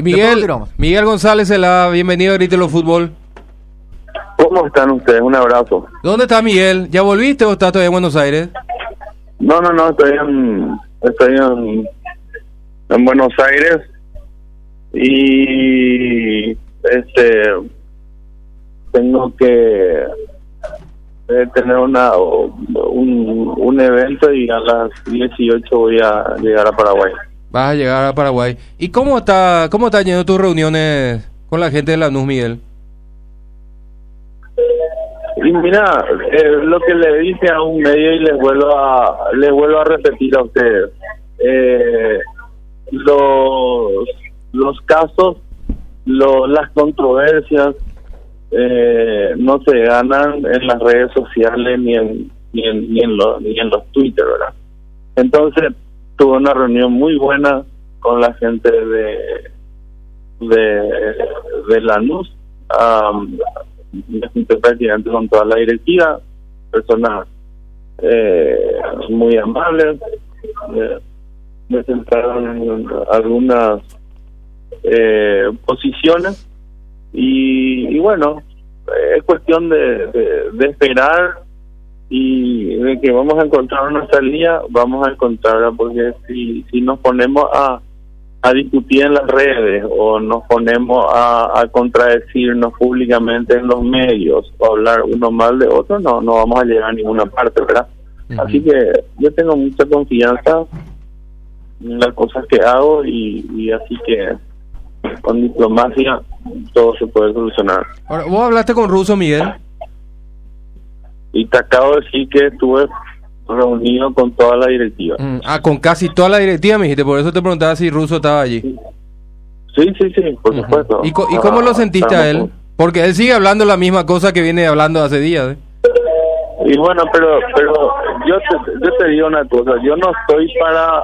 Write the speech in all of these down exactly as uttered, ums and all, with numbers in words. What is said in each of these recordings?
Miguel, Miguel González, la bienvenido a Grítelo Fútbol. ¿Cómo están ustedes? Un abrazo. ¿Dónde está Miguel? ¿Ya volviste o estás todavía en Buenos Aires? No, no, no, estoy en, estoy en, en Buenos Aires y este tengo que eh, tener una un, un evento y a las dieciocho voy a llegar a Paraguay. Vas a llegar a Paraguay. ¿Y cómo está cómo están yendo tus reuniones con la gente de Lanús, Miguel? Y mira, eh, lo que le dije a un medio y les vuelvo a les vuelvo a repetir a ustedes, eh, los los casos, lo, las controversias eh, no se ganan en las redes sociales ni en ni en ni en los ni en los Twitter, ¿verdad? Entonces tuve una reunión muy buena con la gente de de de Lanús. Um, me junté prácticamente con toda la directiva, personas eh, muy amables, eh, me centraron en algunas eh, posiciones y, y bueno, es cuestión de, de, de esperar y de que vamos a encontrar una salida, vamos a encontrarla, porque si, si nos ponemos a a discutir en las redes o nos ponemos a, a contradecirnos públicamente en los medios o hablar uno mal de otro, no no vamos a llegar a ninguna parte, ¿verdad? Uh-huh. Así que yo tengo mucha confianza en las cosas que hago y, y así que con diplomacia todo se puede solucionar. Ahora, ¿vos hablaste con Russo, Miguel? Y te acabo de decir que estuve reunido con toda la directiva. Mm, ah, con casi toda la directiva, me dijiste, por eso te preguntaba si Russo estaba allí. Sí, sí, sí, por uh-huh. supuesto. ¿Y, co- ¿Y cómo lo sentiste ah, a él? Con... Porque él sigue hablando la misma cosa que viene hablando hace días, ¿eh? Y bueno, pero pero yo te, yo te digo una cosa, yo no estoy para...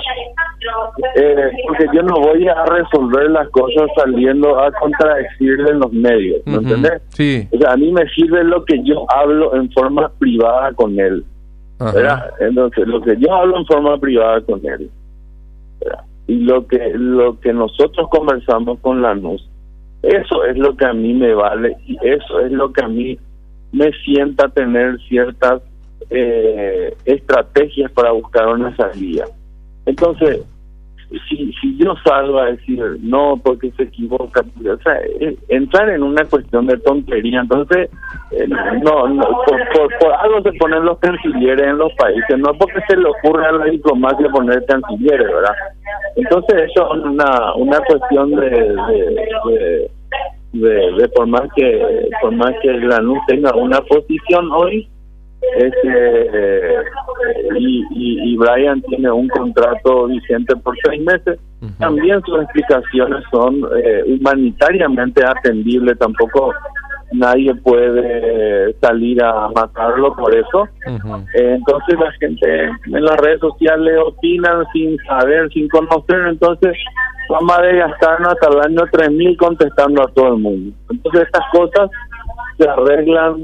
Eh, porque yo no voy a resolver las cosas saliendo a contradecirle en los medios, ¿me uh-huh. entendés? Sí. O sea, a mí me sirve lo que yo hablo en forma privada con él. ¿verdad? Entonces lo que yo hablo en forma privada con él, ¿verdad? Y lo que lo que nosotros conversamos con Lanús, eso es lo que a mí me vale y eso es lo que a mí me sienta tener ciertas eh, estrategias para buscar una salida. Entonces si si yo salgo a decir no porque se equivoca, o sea, eh, entrar en una cuestión de tontería, entonces eh, no, no por, por, por algo se ponen los cancilleres en los países, no porque se le ocurre a la diplomacia poner cancilleres, ¿verdad? Entonces eso es una una cuestión de de, de, de, de por más que por más que Lanús tenga una posición hoy, es eh, y, y, y Brian tiene un contrato vigente por seis meses. Uh-huh. También sus explicaciones son eh, humanitariamente atendibles, tampoco nadie puede salir a matarlo por eso. Uh-huh. eh, entonces la gente en las redes sociales opinan sin saber, sin conocer, entonces vamos a desgastarnos hasta el año tres mil contestando a todo el mundo. Entonces estas cosas se arreglan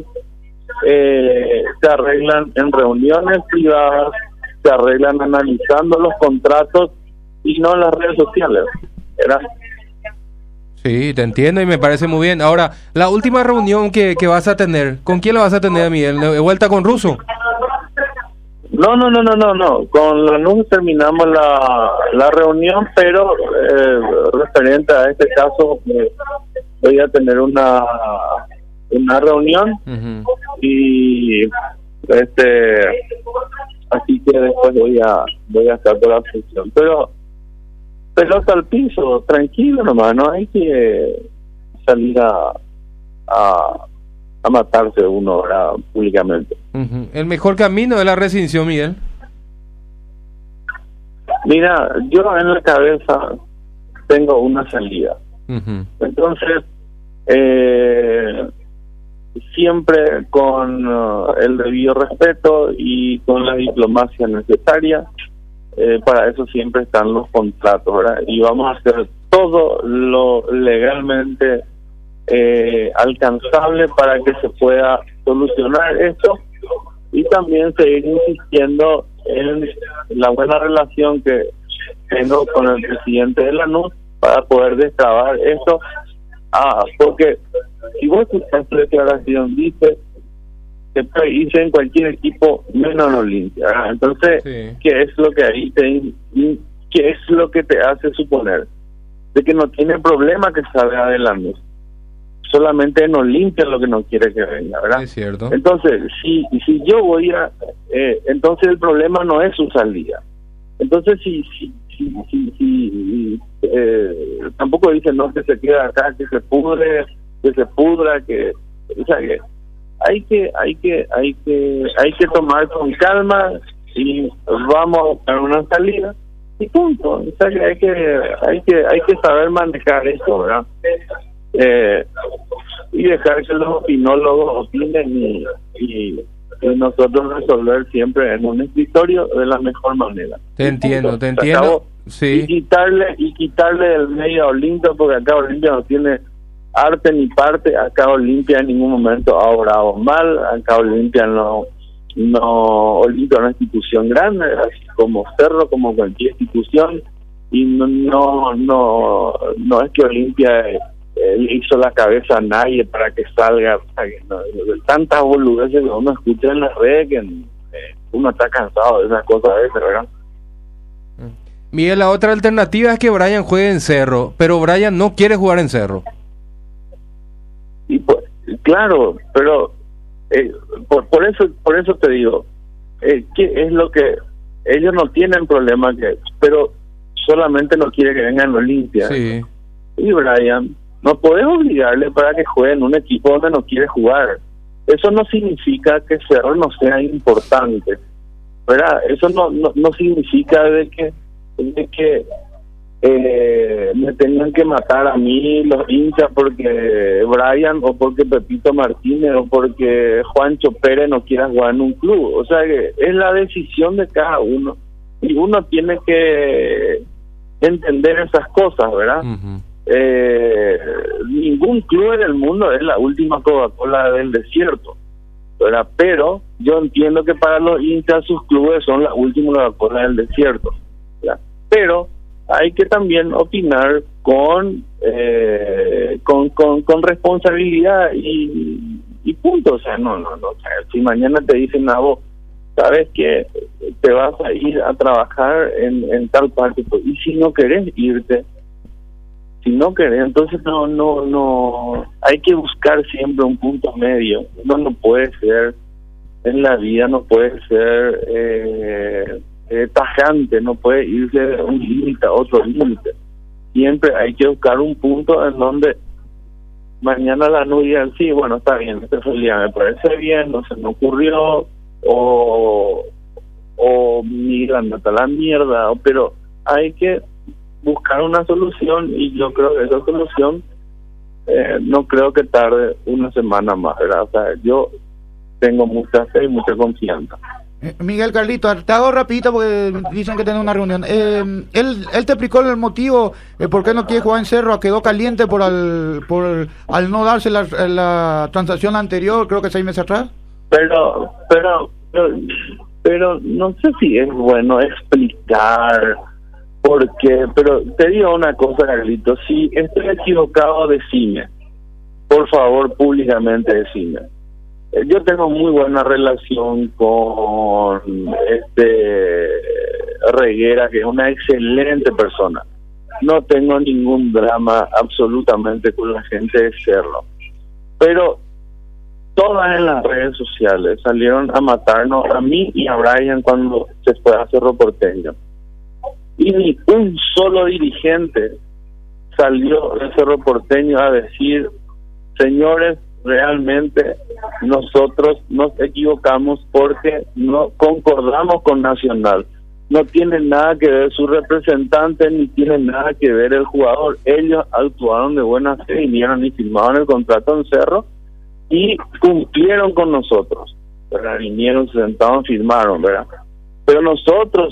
Eh, se arreglan en reuniones privadas, se arreglan analizando los contratos y no en las redes sociales, ¿verdad? Sí, te entiendo y me parece muy bien. Ahora, la última reunión que, que vas a tener, ¿con quién la vas a tener, Miguel? ¿De vuelta con Russo? No, no, no, no, no, no. Con Lanús terminamos la, la reunión, pero eh, referente a este caso eh, voy a tener una una reunión uh-huh. y este así que después voy a voy a estar por la función, pero pelota al piso, tranquilo nomás, no hay que salir a a, a matarse uno ahora públicamente. Uh-huh. El mejor camino es la rescisión, Miguel. Mira, yo en la cabeza tengo una salida, uh-huh. entonces eh siempre con uh, el debido respeto y con la diplomacia necesaria. Eh, para eso siempre están los contratos, ¿verdad? Y vamos a hacer todo lo legalmente eh, alcanzable para que se pueda solucionar esto y también seguir insistiendo en la buena relación que tengo con el presidente de Lanús para poder destrabar esto. Ah, porque si vos escuchas tu declaración, dice que puede irse en cualquier equipo menos en Olimpia, ¿verdad? Entonces, sí. ¿qué es lo que ahí te, qué es lo que te hace suponer? De que no tiene problema que salga adelante. Solamente en Olimpia es lo que no quiere que venga, ¿verdad? Es cierto. Entonces, si si yo voy a... Eh, entonces el problema no es su salida. Entonces, si... si si, si, si eh, tampoco dicen, no, que se queda acá, que se pudre, que se pudra, que... O sea, que hay que hay que hay que hay que tomar con calma y vamos a buscar una salida y punto. O sea, que hay que hay que hay que saber manejar esto, ¿verdad? Eh, y dejar que los opinólogos opinen y, y, y nosotros resolver siempre en un escritorio de la mejor manera. Te entiendo, te entiendo. Acabo, sí. Y quitarle y quitarle del medio a Olimpia, porque acá Olimpia no tiene arte ni parte. Acá Olimpia en ningún momento ha obrado mal. Acá Olimpia no no Olimpia es una institución grande, así como Cerro, como cualquier institución, y no no no, no es que Olimpia eh, le hizo la cabeza a nadie para que salga. O sea, que no, tantas boludeces que uno escucha en las redes que eh, uno está cansado de esas cosas a veces, ¿verdad? Miguel, la otra alternativa es que Brian juegue en Cerro, pero Brian no quiere jugar en Cerro. Y pues, claro, pero eh, por, por eso por eso te digo, eh, ¿qué es lo que ellos no tienen problema que, pero solamente no quiere que vengan Olimpia? Sí. Y Brian, no podés obligarle para que juegue en un equipo donde no quiere jugar. Eso no significa que Cerro no sea importante, ¿verdad? Eso no no, no significa de que de que eh, me tenían que matar a mí los hinchas porque Brian o porque Pepito Martínez o porque Juancho Pérez no quiera jugar en un club. O sea que es la decisión de cada uno y uno tiene que entender esas cosas, ¿verdad? Uh-huh. Eh, ningún club en el mundo es la última Coca-Cola del desierto, ¿verdad? Pero yo entiendo que para los hinchas sus clubes son la última Coca-Cola del desierto, ¿verdad? Pero hay que también opinar con eh, con, con con responsabilidad y, y punto. O sea, no, no, no. O sea, si mañana te dicen a vos, sabes que te vas a ir a trabajar en, en tal parte, y si no querés irte, si no querés, entonces no, no, no. Hay que buscar siempre un punto medio. No, no puede ser en la vida, no puede ser eh, Eh, tajante, no puede irse de un límite a otro límite. Siempre hay que buscar un punto en donde mañana la no digan, sí, bueno, está bien, esta realidad me parece bien, no se me ocurrió, o o mira, andate a la mierda, o, pero hay que buscar una solución, y yo creo que esa solución eh, no creo que tarde una semana más, ¿verdad? O sea, yo tengo mucha fe y mucha confianza. Miguel, Carlito, te hago rapidito porque dicen que tiene una reunión. Eh, él, él te explicó el motivo eh, por qué no quiere jugar en Cerro. Quedó caliente por al, por al no darse la, la transacción anterior, creo que seis meses atrás. Pero, pero, pero, pero no sé si es bueno explicar por qué. Pero te digo una cosa, Carlito, si estoy equivocado, decime. Por favor, públicamente decime. Yo tengo muy buena relación con este Reguera, que es una excelente persona. No tengo ningún drama absolutamente con la gente de Cerro. Pero todas en las redes sociales salieron a matarnos a mí y a Brian cuando se fue a Cerro Porteño. Y ni un solo dirigente salió de Cerro Porteño a decir, señores, realmente nosotros nos equivocamos porque no concordamos con Nacional. No tiene nada que ver su representante, ni tiene nada que ver el jugador. Ellos actuaron de buena fe, vinieron y firmaron el contrato en Cerro y cumplieron con nosotros, ¿verdad? Vinieron, se sentaron, firmaron, ¿verdad? Pero nosotros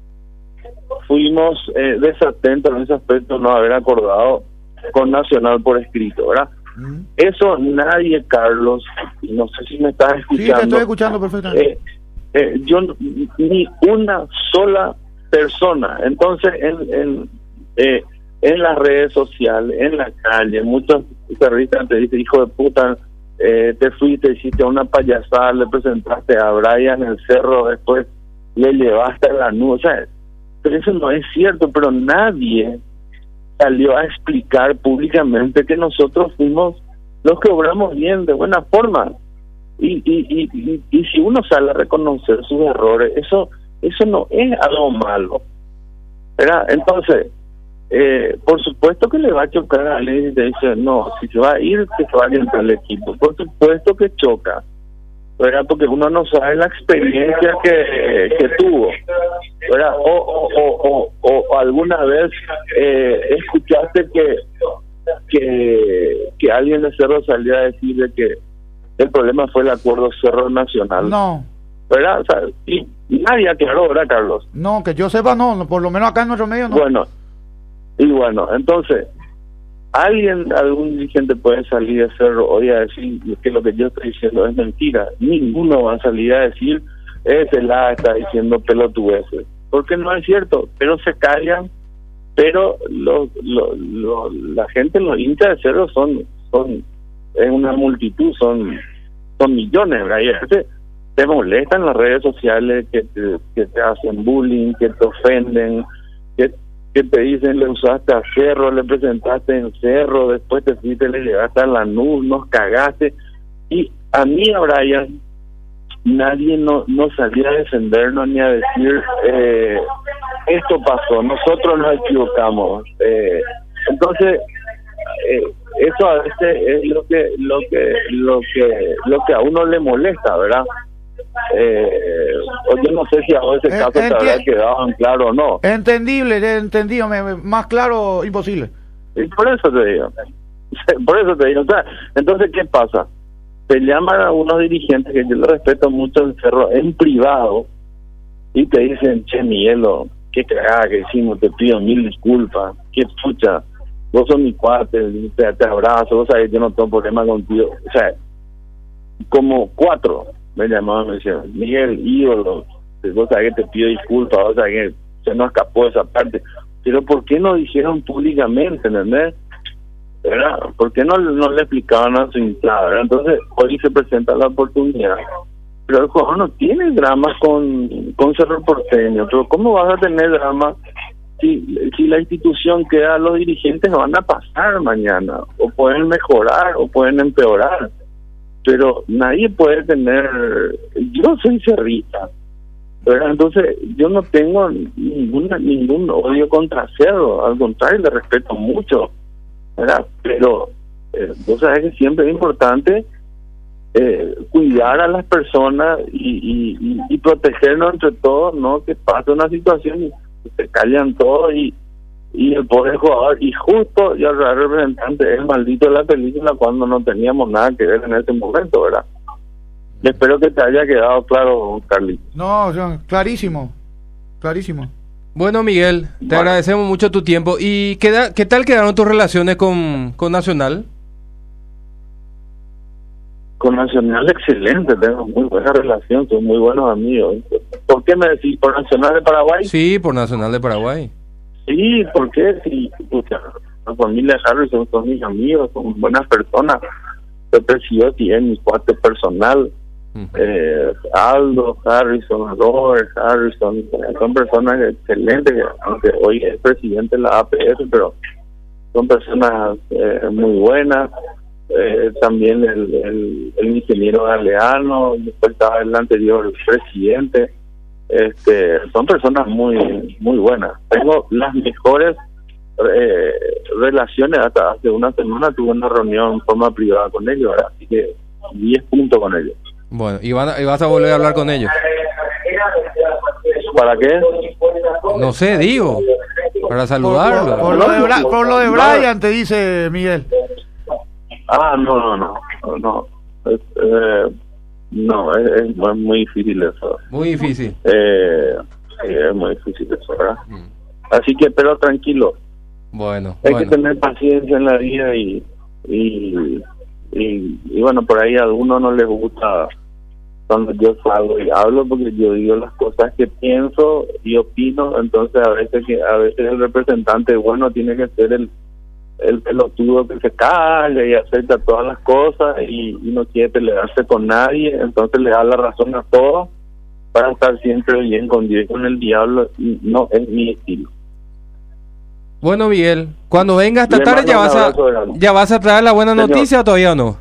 fuimos eh, desatentos en ese aspecto, no haber acordado con Nacional por escrito, ¿verdad? Eso nadie, Carlos, no sé si me estás escuchando. Sí, te estoy escuchando perfectamente. Eh, eh, yo ni una sola persona. Entonces, en, en, eh, en las redes sociales, en la calle, muchos terroristas te dicen, hijo de puta, eh, te fuiste, hiciste una payasada, le presentaste a Brian en el cerro, después le llevaste a la nube, o sea, pero eso no es cierto, pero nadie salió a explicar públicamente que nosotros fuimos los que obramos bien, de buena forma, y y, y, y, y si uno sale a reconocer sus errores, eso eso no es algo malo, ¿verdad? Entonces, eh, por supuesto que le va a chocar a alguien y te dice, no, si se va a ir, que se vaya entre el equipo, por supuesto que choca, ¿verdad? Porque uno no sabe la experiencia que, que tuvo, ¿verdad? O, o, o, o, o alguna vez eh, escuchaste que, que que alguien de Cerro salió a decir de que el problema fue el acuerdo Cerro Nacional. No. ¿Verdad? O sea, y, y nadie aclaró, ¿verdad, Carlos? No, que yo sepa, no, no, por lo menos acá en nuestro medio no. Bueno, y bueno, entonces, alguien, algún dirigente puede salir de Cerro hoy a decir que lo que yo estoy diciendo es mentira. Ninguno va a salir a decir, ese la está diciendo pelotudeces, porque no es cierto, pero se callan, pero lo, lo, lo, la gente, los hinchas de Cerro son, son en una multitud, son, son millones, ¿verdad? Y a veces te molestan las redes sociales, que te, que te hacen bullying, que te ofenden, que, que te dicen le usaste a Cerro, le presentaste en Cerro, después te fuiste, le llegaste a la nube, nos cagaste. Y a mí, a Brian, nadie no, no salía a defendernos ni a decir eh, esto pasó, nosotros nos equivocamos. Eh, entonces, eh, eso a veces es lo que, lo que, lo que, lo que a uno le molesta, ¿verdad? Eh, yo no sé si a ese caso te habrá quedado en claro o no. Entendible, entendido, me, más claro imposible. Y por eso te digo, por eso te digo, o sea, entonces ¿qué pasa? Te llaman a unos dirigentes que yo le respeto mucho en Cerro, en privado, y te dicen, che, Miguelo, qué cagada que hicimos, te pido mil disculpas, qué pucha, vos sos mi cuate, te, te abrazo, vos sabés, yo no tengo problema contigo. O sea, como cuatro me llamaban, me decían, Miguel, ídolo, vos sabés que te pido disculpas, vos sabés que se nos escapó esa parte, pero ¿por qué no dijeron públicamente, entendés? ¿Verdad? ¿Por qué no, no le explicaban a su hinchada, ¿verdad? Entonces, hoy se presenta la oportunidad, pero el jugador no tiene drama con, con Cerro Porteño, pero ¿cómo vas a tener drama si, si la institución queda, los dirigentes van a pasar mañana, o pueden mejorar, o pueden empeorar? Pero nadie puede tener, yo soy cerrista, ¿verdad? Entonces yo no tengo ninguna, ningún odio contra Cerro, al contrario, le respeto mucho, ¿verdad? Pero eh, vos sabés que siempre es importante eh, cuidar a las personas y, y, y protegernos entre todos, no que pase una situación y se callan todos y y el pobre jugador, y justo y el representante es el maldito de la película cuando no teníamos nada que ver en ese momento, ¿verdad? Espero que te haya quedado claro, Carlitos. No, clarísimo, clarísimo. Bueno, Miguel, te bueno. agradecemos mucho tu tiempo. ¿Y qué, da, qué tal quedaron tus relaciones con, con Nacional? Con Nacional, excelente, tengo muy buena relación, son muy buenos amigos. ¿Por qué me decís? ¿Por Nacional de Paraguay? Sí, por Nacional de Paraguay. Sí, ¿por qué? Sí, pucha, la familia Harrison son mis amigos, son buenas personas. Yo presido bien mi cuate personal, uh-huh. eh, Aldo Harrison, Robert Harrison, son personas excelentes, aunque hoy es presidente de la A P S, pero son personas eh, muy buenas. Eh, también el, el, el ingeniero Galeano, después estaba el anterior presidente. Este, son personas muy muy buenas. Tengo las mejores eh, relaciones. Hasta hace una semana tuve una reunión en forma privada con ellos, ¿verdad? Así que diez puntos con ellos. Bueno, ¿y, van a, ¿y vas a volver a hablar con ellos? ¿Para qué? No sé, digo, para saludarlo. Por, por, por, lo, de Bra- por lo de Brian, te dice Miguel. Ah, no, no, no, no, no. Es, eh, No, es, es muy difícil eso. Muy difícil. Eh, sí, es muy difícil eso, ¿verdad? Mm. Así que, pero tranquilo. Bueno. Hay bueno. que tener paciencia en la vida y, y, y, y bueno, por ahí a algunos no les gusta cuando yo salgo y hablo, porque yo digo las cosas que pienso y opino. Entonces a veces que a veces el representante bueno tiene que ser el el pelotudo que se calla y acepta todas las cosas y, y no quiere pelearse con nadie, entonces le da la razón a todos para estar siempre bien con Dios y con el diablo. No es mi estilo. Bueno, Miguel, cuando venga esta Le tarde mando ya un vas a abrazo grande. ya vas a traer la buena Señor. noticia, o todavía no,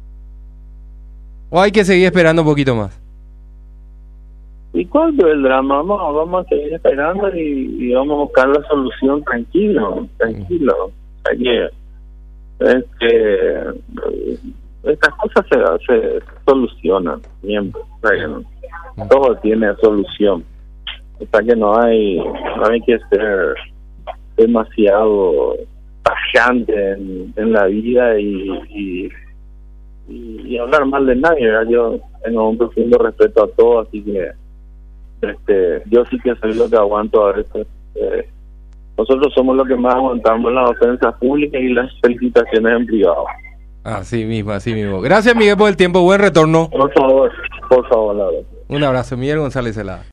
o hay que seguir esperando un poquito más. ¿Y cuándo el drama? Vamos, vamos a seguir esperando y, y vamos a buscar la solución tranquilo, tranquilo. Hay que, es que estas cosas se, se solucionan siempre. O sea, que todo tiene solución. O sea que no hay, no hay que ser demasiado tajante en, en la vida y, y, y, y hablar mal de nadie, ¿verdad? Yo tengo un profundo respeto a todos, así que este yo sí que soy lo que aguanto a veces. Eh, nosotros somos los que más aguantamos las ofensas públicas y las felicitaciones en privado. Así mismo, así mismo. Gracias, Miguel, por el tiempo. Buen retorno. Por favor, por favor, la verdad. Un abrazo, Miguel González Celada.